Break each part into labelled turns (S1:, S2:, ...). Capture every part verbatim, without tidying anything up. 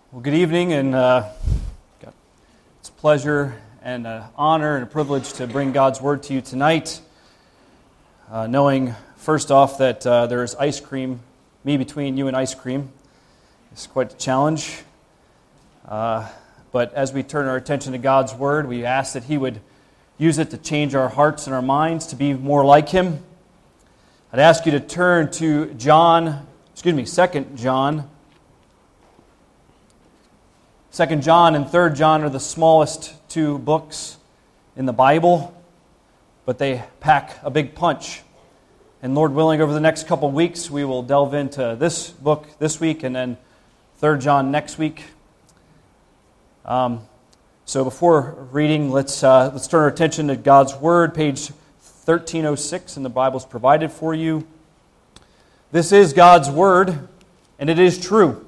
S1: Well, good evening, and uh, it's a pleasure and an honor and a privilege to bring God's Word to you tonight, uh, knowing, first off, that uh, there is ice cream, me between you and ice cream. It's quite a challenge. Uh, but as we turn our attention to God's Word, we ask that He would use it to change our hearts and our minds to be more like Him. I'd ask you to turn to John, excuse me, Second John. Second John and Third John are the smallest two books in the Bible, but they pack a big punch. And Lord willing, over the next couple of weeks, we will delve into this book this week and then Third John next week. Um, so before reading, let's uh, let's turn our attention to God's Word, page thirteen oh six, and the Bible's provided for you. This is God's Word, and it is true.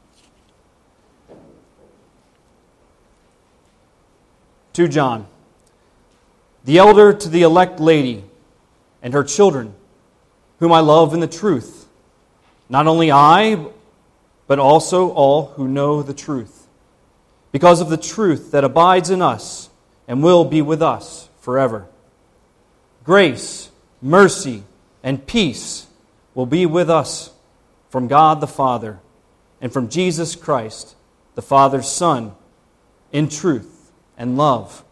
S1: To John, the elder to the elect lady and her children, whom I love in the truth, not only I, but also all who know the truth, because of the truth that abides in us and will be with us forever. Grace, mercy, and peace will be with us from God the Father and from Jesus Christ, the Father's Son, in truth and love.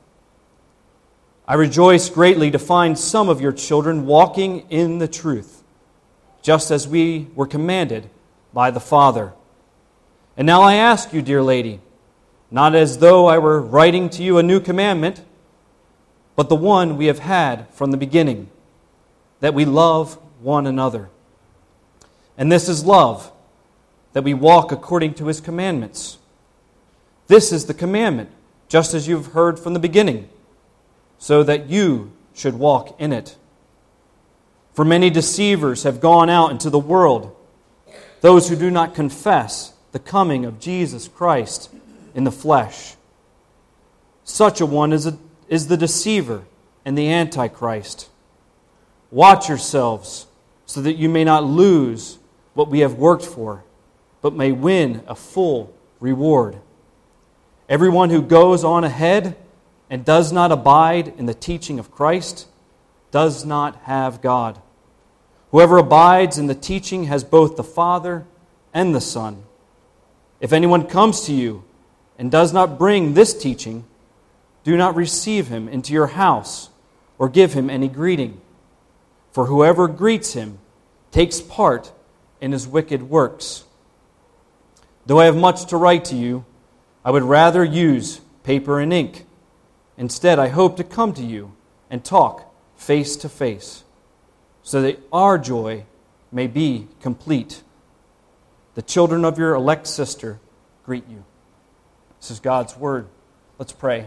S1: I rejoice greatly to find some of your children walking in the truth, just as we were commanded by the Father. And now I ask you, dear lady, not as though I were writing to you a new commandment, but the one we have had from the beginning, that we love one another. And this is love, that we walk according to His commandments. This is the commandment, just as you've heard from the beginning, so that you should walk in it. For many deceivers have gone out into the world, those who do not confess the coming of Jesus Christ in the flesh. Such a one is, a, is the deceiver and the Antichrist. Watch yourselves, so that you may not lose what we have worked for, but may win a full reward. Everyone who goes on ahead and does not abide in the teaching of Christ does not have God. Whoever abides in the teaching has both the Father and the Son. If anyone comes to you and does not bring this teaching, do not receive him into your house or give him any greeting. For whoever greets him takes part in his wicked works. Though I have much to write to you, I would rather use paper and ink. Instead, I hope to come to you and talk face to face, so that our joy may be complete. The children of your elect sister greet you. This is God's Word. Let's pray.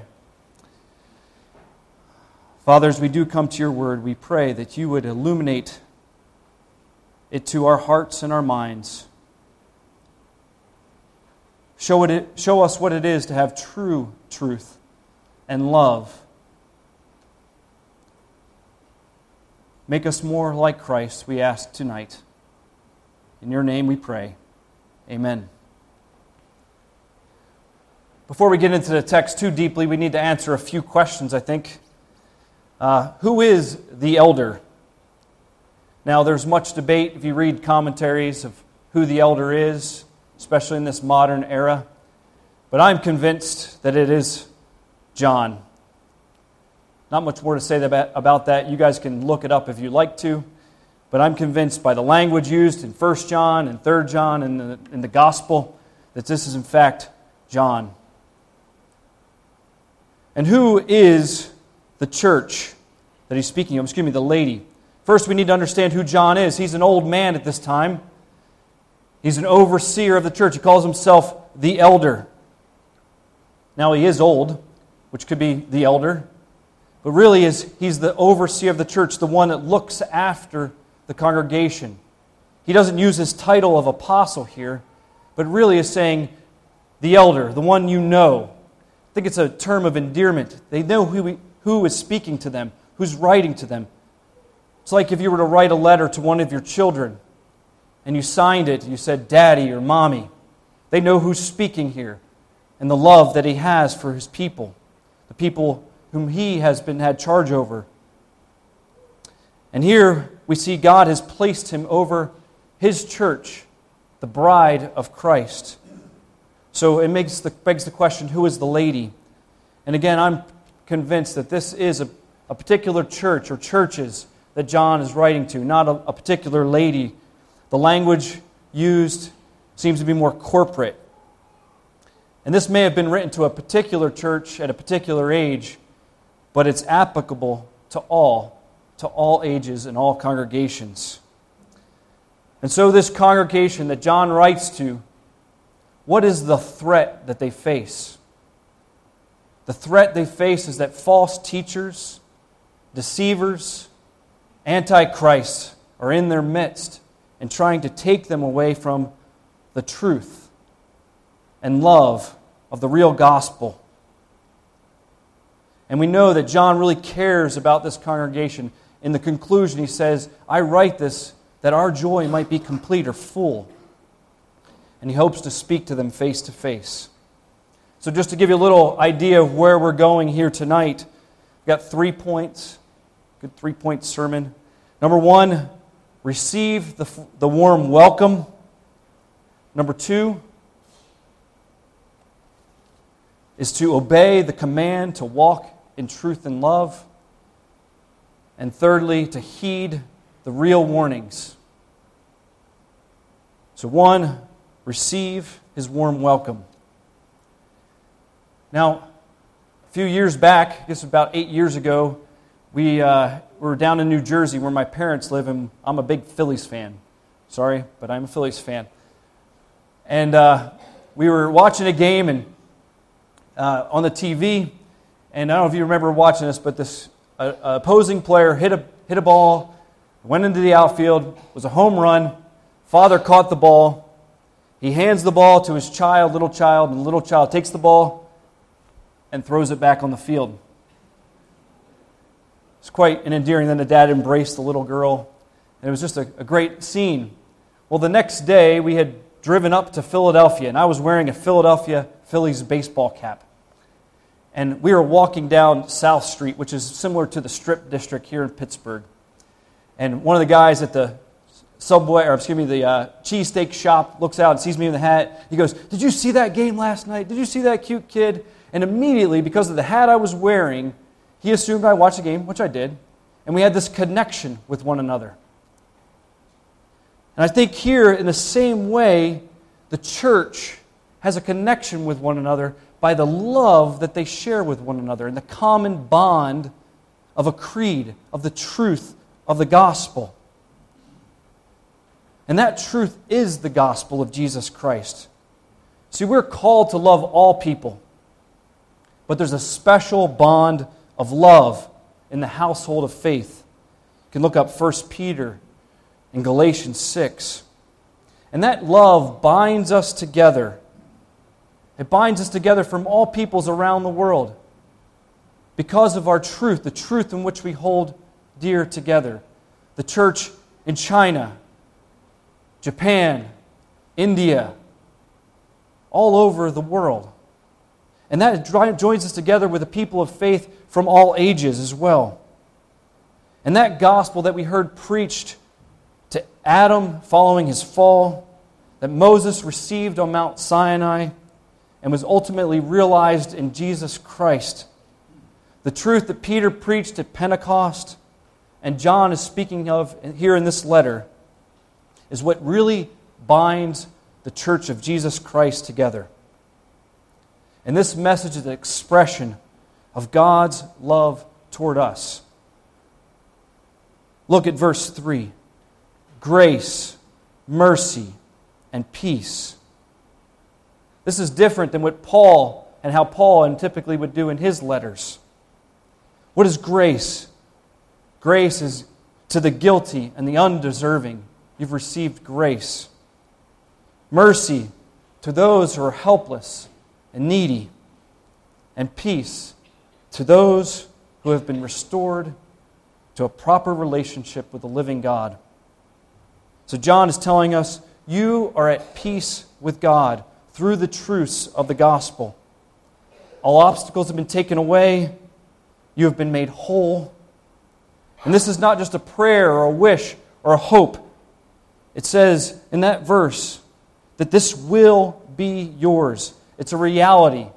S1: Father, as we do come to your Word, we pray that you would illuminate it to our hearts and our minds. Show, it, show us what it is to have true truth and love. Make us more like Christ, we ask tonight. In your name we pray. Amen. Before we get into the text too deeply, we need to answer a few questions, I think. Uh, who is the elder? Now, there's much debate if you read commentaries of who the elder is, especially in this modern era. But I'm convinced that it is John. Not much more to say about that. You guys can look it up if you'd like to. But I'm convinced by the language used in First John and Third John and in the, in the Gospel that this is in fact John. And who is the church that he's speaking of? Excuse me, the lady. First, we need to understand who John is. He's an old man at this time. He's an overseer of the church. He calls himself the elder. Now, he is old, which could be the elder, but really is he's the overseer of the church, the one that looks after the congregation. He doesn't use his title of apostle here, but really is saying the elder, the one you know. I think it's a term of endearment. They know who, who is speaking to them, who's writing to them. It's like if you were to write a letter to one of your children, and you signed it, you said daddy or mommy. They know who's speaking here and the love that He has for His people, the people whom He has been had charge over. And here we see God has placed Him over His church, the bride of Christ. So it makes the, begs the question, who is the lady? And again, I'm convinced that this is a, a particular church or churches that John is writing to, not a, a particular lady. The language used seems to be more corporate. And this may have been written to a particular church at a particular age, but it's applicable to all, to all ages and all congregations. And so this congregation that John writes to, what is the threat that they face? The threat they face is that false teachers, deceivers, antichrists are in their midst and trying to take them away from the truth and love of the real gospel. And we know that John really cares about this congregation. In the conclusion, he says, I write this that our joy might be complete or full. And he hopes to speak to them face to face. So just to give you a little idea of where we're going here tonight, we've got three points, good three-point sermon. Number one, receive the, the warm welcome. Number two is to obey the command to walk in truth and love. And thirdly, to heed the real warnings. So one, receive His warm welcome. Now, a few years back, I guess about eight years ago, we, uh, we were down in New Jersey where my parents live, and I'm a big Phillies fan. Sorry, but I'm a Phillies fan. And uh, we were watching a game and uh, on the T V, and I don't know if you remember watching this, but this uh, opposing player hit a hit a ball, went into the outfield, was a home run. Father caught the ball. He hands the ball to his child, little child, and the little child takes the ball and throws it back on the field. It's quite an endearing. Then the dad embraced the little girl, and it was just a, a great scene. Well, the next day we had driven up to Philadelphia, and I was wearing a Philadelphia Phillies baseball cap. And we were walking down South Street, which is similar to the Strip District here in Pittsburgh. And one of the guys at the Subway, or excuse me, the uh, cheesesteak shop looks out and sees me in the hat. He goes, "Did you see that game last night? Did you see that cute kid?" And immediately, because of the hat I was wearing, he assumed I watched the game, which I did. And we had this connection with one another. And I think here, in the same way, the church has a connection with one another by the love that they share with one another and the common bond of a creed, of the truth of the gospel. And that truth is the gospel of Jesus Christ. See, we're called to love all people, but there's a special bond of love in the household of faith. You can look up First Peter and Galatians six. And that love binds us together. It binds us together from all peoples around the world because of our truth, the truth in which we hold dear together. The church in China, Japan, India, all over the world. And that joins us together with the people of faith from all ages as well. And that gospel that we heard preached to Adam following his fall, that Moses received on Mount Sinai, and was ultimately realized in Jesus Christ. The truth that Peter preached at Pentecost, and John is speaking of here in this letter, is what really binds the church of Jesus Christ together. And this message is an expression of God's love toward us. Look at verse three. Grace, mercy, and peace. This is different than what Paul and how Paul and typically would do in his letters. What is grace? Grace is to the guilty and the undeserving. You've received grace. Mercy to those who are helpless and needy. And peace to those who have been restored to a proper relationship with the living God. So John is telling us, you are at peace with God through the truths of the gospel. All obstacles have been taken away. You have been made whole. And this is not just a prayer or a wish or a hope. It says in that verse that this will be yours. It's a reality.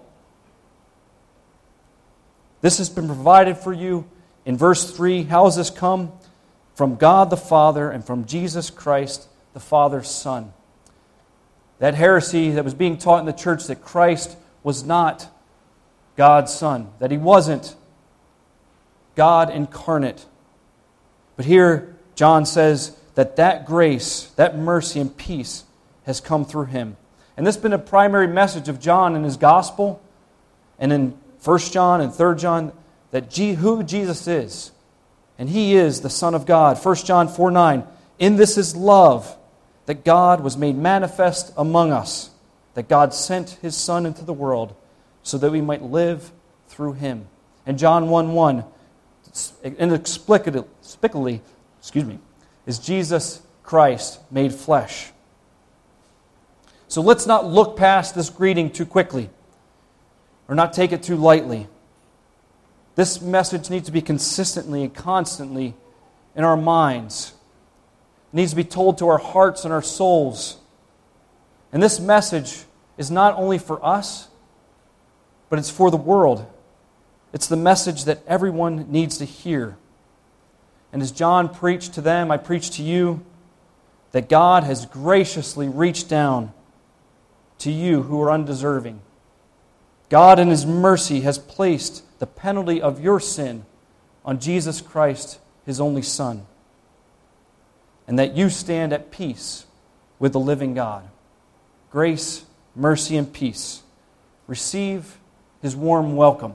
S1: This has been provided for you. In verse three, how has this come? From God the Father and from Jesus Christ, the Father's Son. That heresy that was being taught in the church that Christ was not God's Son, that He wasn't God incarnate. But here, John says that that grace, that mercy and peace has come through Him. And this has been a primary message of John in his gospel and in First John and Third John, that G- who Jesus is. And He is the Son of God. First John four nine, in this is love, that God was made manifest among us, that God sent His Son into the world so that we might live through Him. And John one one, inexplicably, excuse me, is Jesus Christ made flesh. So let's not look past this greeting too quickly, or not take it too lightly. This message needs to be consistently and constantly in our minds. It needs to be told to our hearts and our souls. And this message is not only for us, but it's for the world. It's the message that everyone needs to hear. And as John preached to them, I preach to you that God has graciously reached down to you who are undeserving. God in His mercy has placed the penalty of your sin on Jesus Christ, His only Son, and that you stand at peace with the living God. Grace, mercy, and peace. Receive His warm welcome.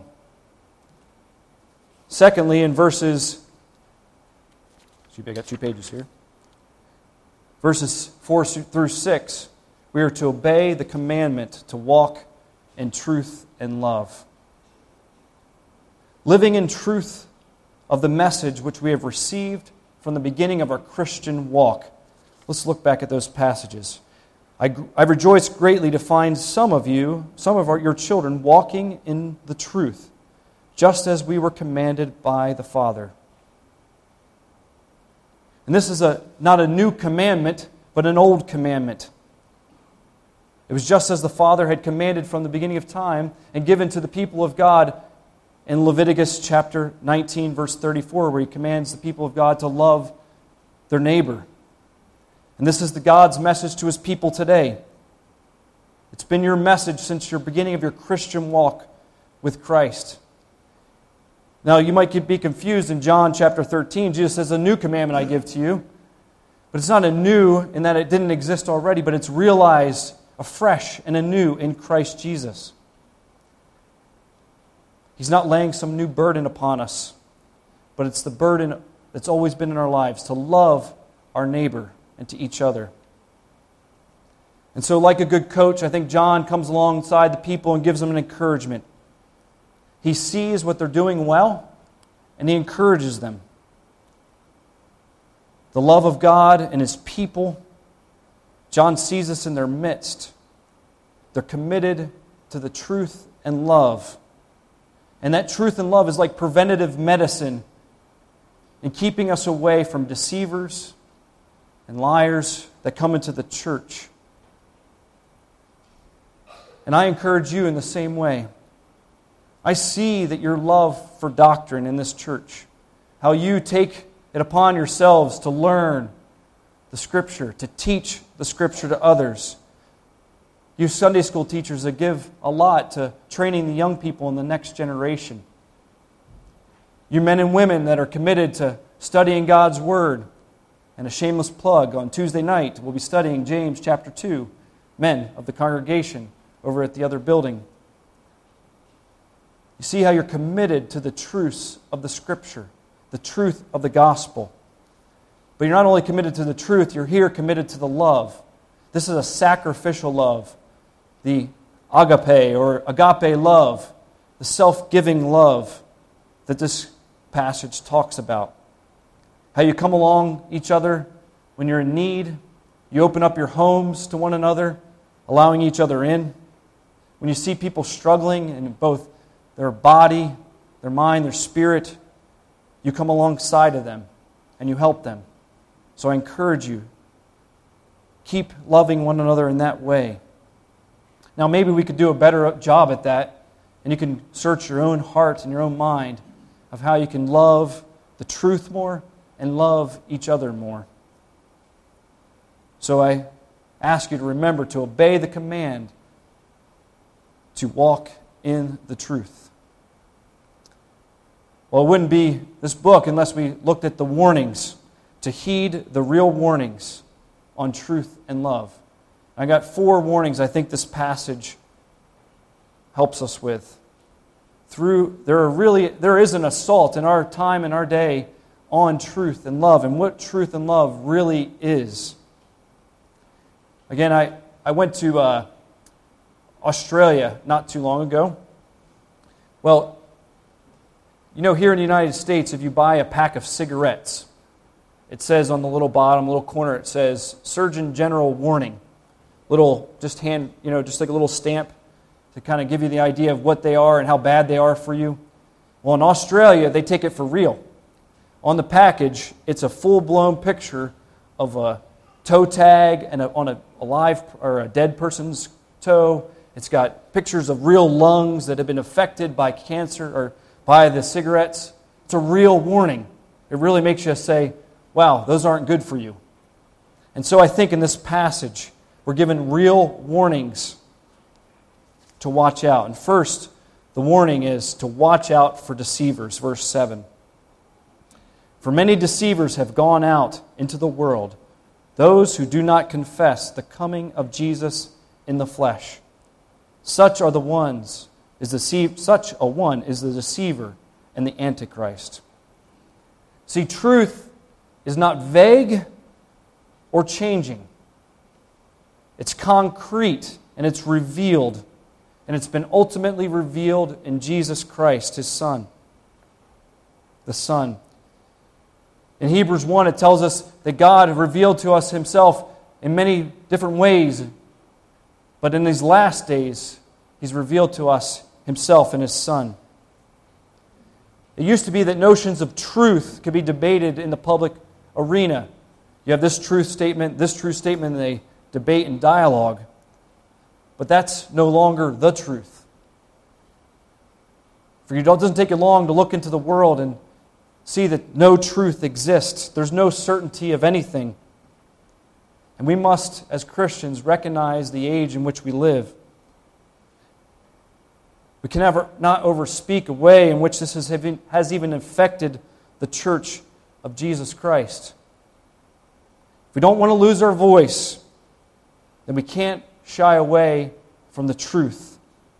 S1: Secondly, in verses, I got two pages here. Verses four through six, we are to obey the commandment to walk in truth and love. Living in truth of the message which we have received from the beginning of our Christian walk. Let's look back at those passages. I, I rejoice greatly to find some of you, some of our, your children, walking in the truth, just as we were commanded by the Father. And this is a not a new commandment, but an old commandment. It was just as the Father had commanded from the beginning of time and given to the people of God in Leviticus chapter nineteen, verse thirty-four, where He commands the people of God to love their neighbor. And this is the God's message to His people today. It's been your message since your beginning of your Christian walk with Christ. Now, you might be confused in John chapter thirteen. Jesus says, a new commandment I give to you. But it's not a new in that it didn't exist already, but it's realized afresh and anew in Christ Jesus. He's not laying some new burden upon us, but it's the burden that's always been in our lives, to love our neighbor and to each other. And so, like a good coach, I think John comes alongside the people and gives them an encouragement. He sees what they're doing well, and he encourages them. The love of God and His people, John sees us in their midst. They're committed to the truth and love. And that truth and love is like preventative medicine in keeping us away from deceivers and liars that come into the church. And I encourage you in the same way. I see that your love for doctrine in this church, how you take it upon yourselves to learn the Scripture, to teach the Scripture to others. You Sunday school teachers that give a lot to training the young people in the next generation. You men and women that are committed to studying God's Word. And a shameless plug, on Tuesday night we'll be studying James chapter two, men of the congregation over at the other building. You see how you're committed to the truths of the Scripture, the truth of the gospel. But you're not only committed to the truth, you're here committed to the love. This is a sacrificial love. The agape or agape love, the self-giving love that this passage talks about. How you come along each other when you're in need. You open up your homes to one another. allowing each other in. When you see people struggling in both their body, their mind, their spirit, you come alongside of them and you help them. So I encourage you, keep loving one another in that way. Now maybe we could do a better job at that, and you can search your own heart and your own mind of how you can love the truth more and love each other more. So I ask you to remember to obey the command to walk in the truth. Well, it wouldn't be this book unless we looked at the warnings, to heed the real warnings on truth and love. I got four warnings I think this passage helps us with. Through there are really there is an assault in our time and our day on truth and love and what truth and love really is. Again, I, I went to uh, Australia not too long ago. Well, you know, here in the United States, if you buy a pack of cigarettes, it says on the little bottom, little corner, it says Surgeon General warning. Little, just hand, you know, just like a little stamp to kind of give you the idea of what they are and how bad they are for you. Well, in Australia, they take it for real. On the package, it's a full-blown picture of a toe tag and a, on a, a live or a dead person's toe. It's got pictures of real lungs that have been affected by cancer or by the cigarettes. It's a real warning. It really makes you say, wow, those aren't good for you. And so I think in this passage, we're given real warnings to watch out. And first, the warning is to watch out for deceivers, verse seven. For many deceivers have gone out into the world, those who do not confess the coming of Jesus in the flesh. Such are the ones, is the such a one is the deceiver and the Antichrist. See, truth is not vague or changing. It's concrete and it's revealed. And it's been ultimately revealed in Jesus Christ, His Son. The Son. In Hebrews one, it tells us that God revealed to us Himself in many different ways. But in these last days, He's revealed to us Himself in His Son. It used to be that notions of truth could be debated in the public arena. You have this truth statement, this truth statement, and they debate and dialogue. But that's no longer the truth. For you, it doesn't take you long to look into the world and see that no truth exists. There's no certainty of anything. And we must, as Christians, recognize the age in which we live. We can never not overspeak a way in which this has, has even affected the church of Jesus Christ. If we don't want to lose our voice, then we can't shy away from the truth.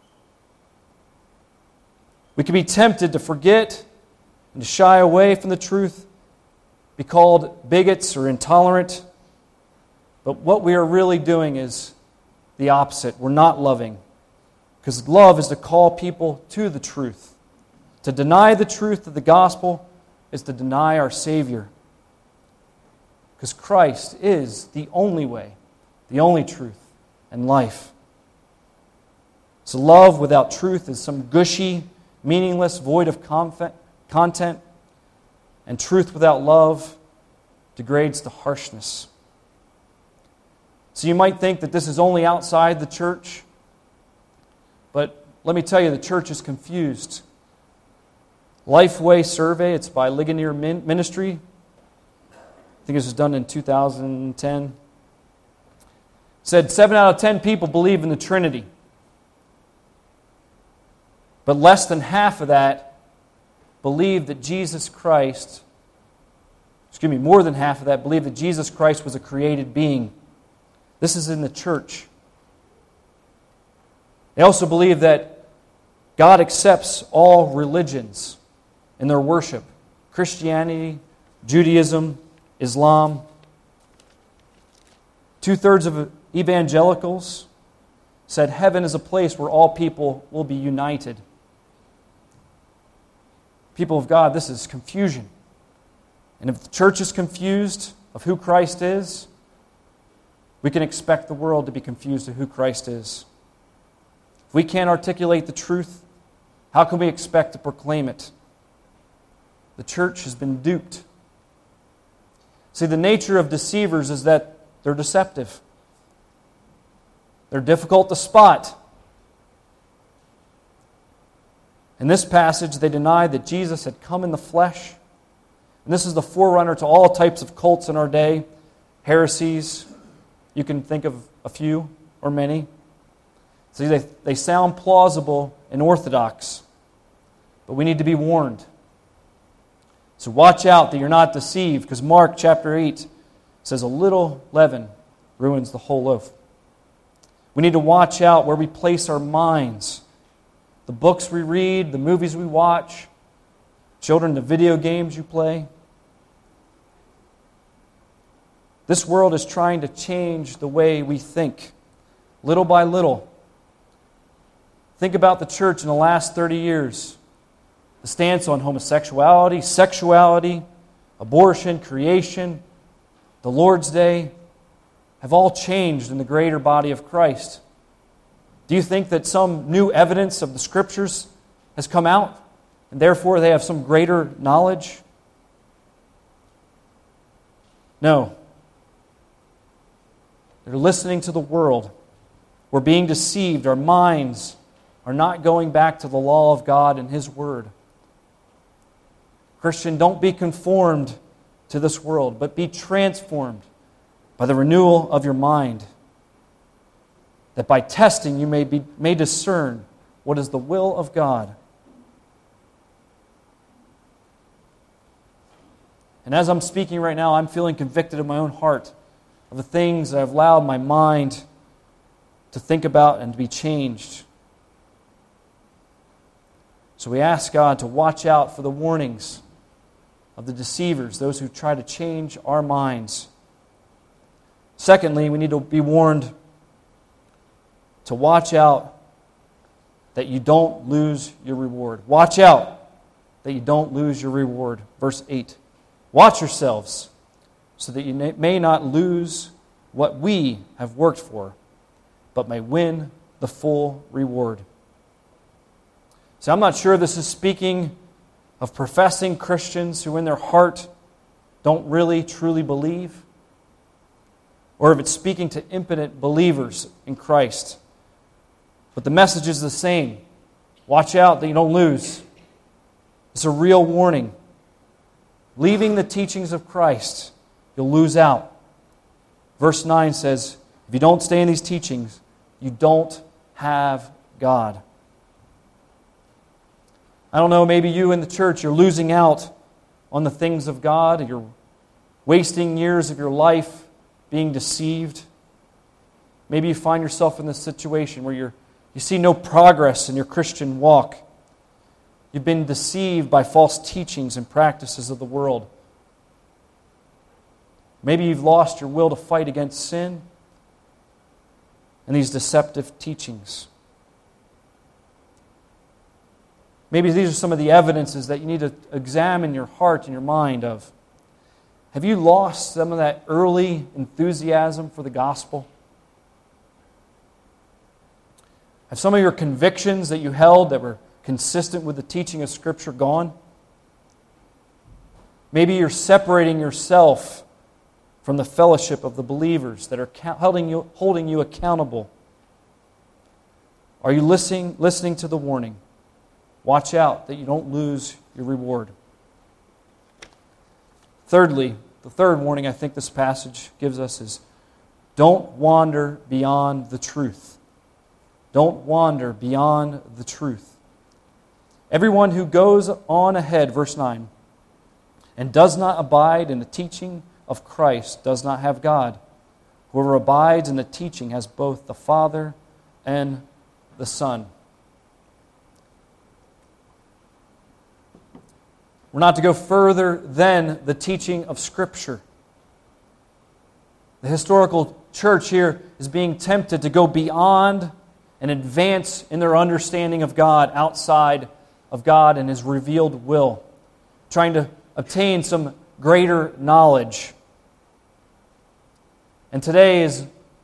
S1: We can be tempted to forget and to shy away from the truth, be called bigots or intolerant. But what we are really doing is the opposite. We're not loving. Because love is to call people to the truth. To deny the truth of the gospel is to deny our Savior. Because Christ is the only way, the only truth, and life. So love without truth is some gushy, meaningless, void of content. And truth without love degrades to harshness. So you might think that this is only outside the church. But let me tell you, the church is confused. Lifeway survey, it's by Ligonier Ministry. I think this was done in two thousand ten. Said seven out of ten people believe in the Trinity. But less than half of that believe that Jesus Christ, excuse me, more than half of that believe that Jesus Christ was a created being. This is in the church. They also believe that God accepts all religions in their worship. Christianity, Judaism, Islam. Two-thirds of evangelicals said heaven is a place where all people will be united. People of God, this is confusion. And if the church is confused of who Christ is, we can expect the world to be confused to who Christ is. If we can't articulate the truth, how can we expect to proclaim it? The church has been duped. See, the nature of deceivers is that they're deceptive. They're difficult to spot. In this passage, they denied that Jesus had come in the flesh. And this is the forerunner to all types of cults in our day, heresies. You can think of a few or many. See, they, they sound plausible and orthodox, but we need to be warned. So watch out that you're not deceived, because Mark chapter eight says a little leaven ruins the whole loaf. We need to watch out where we place our minds. The books we read, the movies we watch, children, the video games you play. This world is trying to change the way we think, little by little. Think about the church in the last thirty years. The stance on homosexuality, sexuality, abortion, creation, the Lord's Day, have all changed in the greater body of Christ. Do you think that some new evidence of the Scriptures has come out, and therefore they have some greater knowledge? No. They're listening to the world. We're being deceived. Our minds are not going back to the law of God and His Word. Christian, don't be conformed to this world, but be transformed by the renewal of your mind, that by testing you may be may discern what is the will of God. And as I'm speaking right now, I'm feeling convicted in my own heart of the things that I've allowed my mind to think about and to be changed. So we ask God to watch out for the warnings of the deceivers, those who try to change our minds. Secondly, we need to be warned to watch out that you don't lose your reward. Watch out that you don't lose your reward. Verse eight. Watch yourselves so that you may not lose what we have worked for, but may win the full reward. So I'm not sure this is speaking of professing Christians who in their heart don't really truly believe, or if it's speaking to impotent believers in Christ. But the message is the same. Watch out that you don't lose. It's a real warning. Leaving the teachings of Christ, you'll lose out. Verse nine says, if you don't stay in these teachings, you don't have God. I don't know, maybe you in the church, you're losing out on the things of God. You're wasting years of your life being deceived. Maybe you find yourself in this situation where you're, you see no progress in your Christian walk. You've been deceived by false teachings and practices of the world. Maybe you've lost your will to fight against sin and these deceptive teachings. Maybe these are some of the evidences that you need to examine your heart and your mind of. Have you lost some of that early enthusiasm for the gospel? Have some of your convictions that you held that were consistent with the teaching of Scripture gone? Maybe you're separating yourself from the fellowship of the believers that are holding you, holding you accountable. Are you listening, listening to the warning? Watch out that you don't lose your reward. Thirdly, the third warning I think this passage gives us is don't wander beyond the truth. Don't wander beyond the truth. Everyone who goes on ahead, verse nine, and does not abide in the teaching of Christ does not have God. Whoever abides in the teaching has both the Father and the Son. We're not to go further than the teaching of Scripture. The historical church here is being tempted to go beyond and advance in their understanding of God outside of God and His revealed will, trying to obtain some greater knowledge. And today is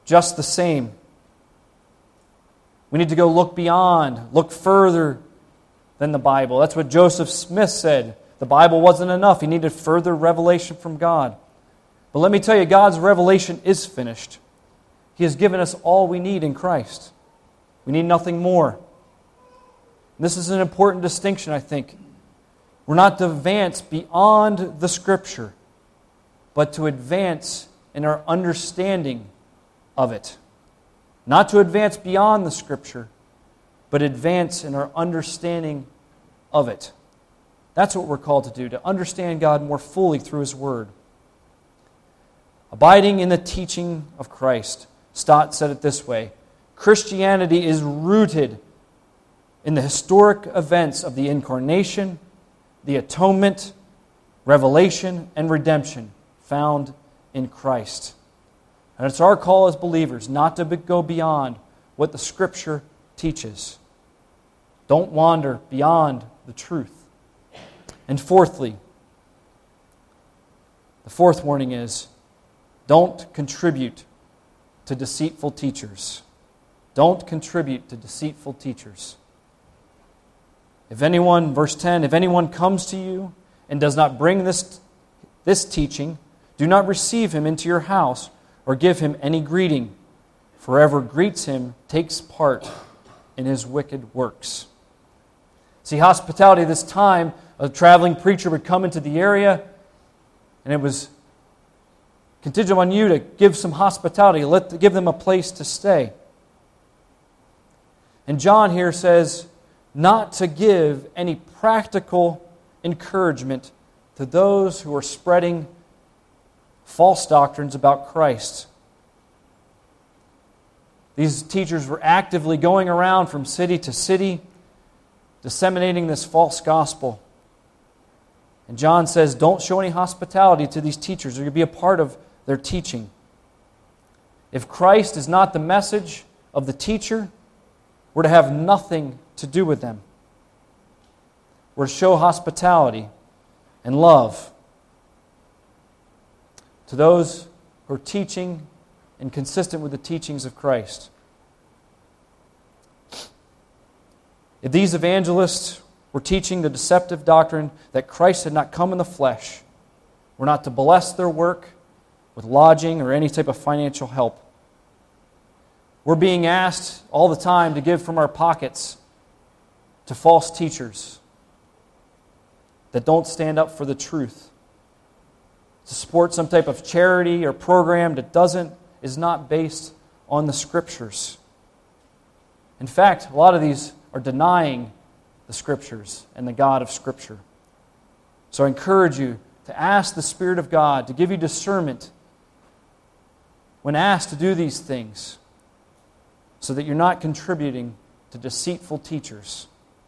S1: just the same. We need to go look beyond, look further than the Bible. That's what Joseph Smith said. The Bible wasn't enough. He needed further revelation from God. But let me tell you, God's revelation is finished. He has given us all we need in Christ. We need nothing more. This is an important distinction, I think. We're not to advance beyond the Scripture, but to advance in our understanding of it. Not to advance beyond the Scripture, but advance in our understanding of it. That's what we're called to do, to understand God more fully through His Word. Abiding in the teaching of Christ. Stott said it this way: Christianity is rooted in the historic events of the Incarnation, the atonement, revelation, and redemption found in Christ. And it's our call as believers not to go beyond what the Scripture teaches. Don't wander beyond the truth. And fourthly, the fourth warning is, don't contribute to deceitful teachers. Don't contribute to deceitful teachers. If anyone, verse ten, if anyone comes to you and does not bring this, this teaching, do not receive him into your house or give him any greeting. For whoever greets him takes part in his wicked works. See, hospitality at this time, a traveling preacher would come into the area, and it was contingent on you to give some hospitality, let give them a place to stay. And John here says not to give any practical encouragement to those who are spreading false doctrines about Christ. These teachers were actively going around from city to city, disseminating this false gospel. And John says, don't show any hospitality to these teachers, or you'll be a part of their teaching. If Christ is not the message of the teacher, we're to have nothing to do with them. We're to show hospitality and love to those who are teaching and consistent with the teachings of Christ. If these evangelists were teaching the deceptive doctrine that Christ had not come in the flesh, we're not to bless their work with lodging or any type of financial help. We're being asked all the time to give from our pockets to false teachers that don't stand up for the truth, to support some type of charity or program that doesn't, is not based on the Scriptures. In fact, a lot of these are denying the Scriptures and the God of Scripture. So I encourage you to ask the Spirit of God to give you discernment when asked to do these things, so that you're not contributing to deceitful teachers.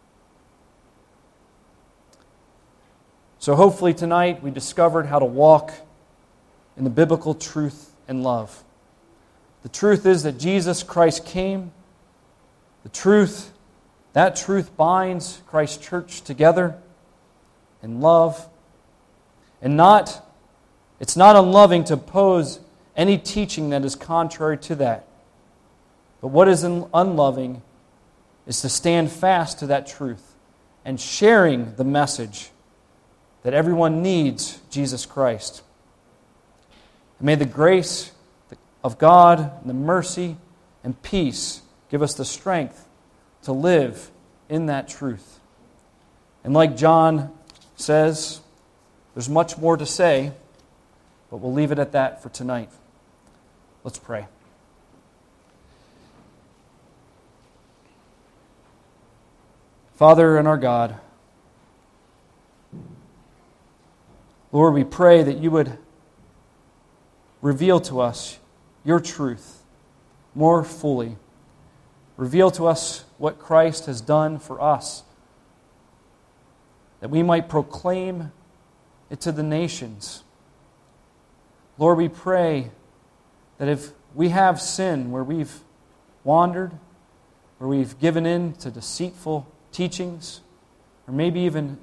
S1: So hopefully tonight we discovered how to walk in the biblical truth and love. The truth is that Jesus Christ came. The truth, that truth binds Christ's church together in love. And not, it's not unloving to oppose any teaching that is contrary to that. But what is unloving is to stand fast to that truth and sharing the message that everyone needs Jesus Christ. And may the grace of God and the mercy and peace give us the strength to live in that truth. And like John says, there's much more to say, but we'll leave it at that for tonight. Let's pray. Father and our God, Lord, we pray that you would reveal to us your truth more fully. Reveal to us what Christ has done for us, that we might proclaim it to the nations. Lord, we pray that if we have sin where we've wandered, where we've given in to deceitful teachings, or maybe even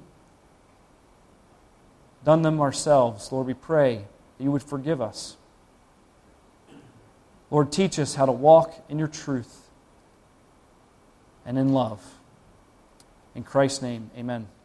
S1: done them ourselves, Lord, we pray that you would forgive us. Lord, teach us how to walk in your truth and in love. In Christ's name, amen.